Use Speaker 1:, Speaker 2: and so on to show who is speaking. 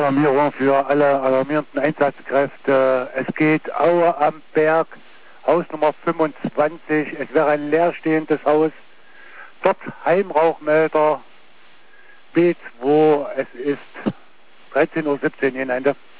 Speaker 1: Alarmierung für alle alarmierenden Einsatzkräfte. Es geht Aue am Berg, Haus Nummer 25. Es wäre ein leerstehendes Haus. Dort Heimrauchmelder B2. Es ist 13:17 Uhr, Ende.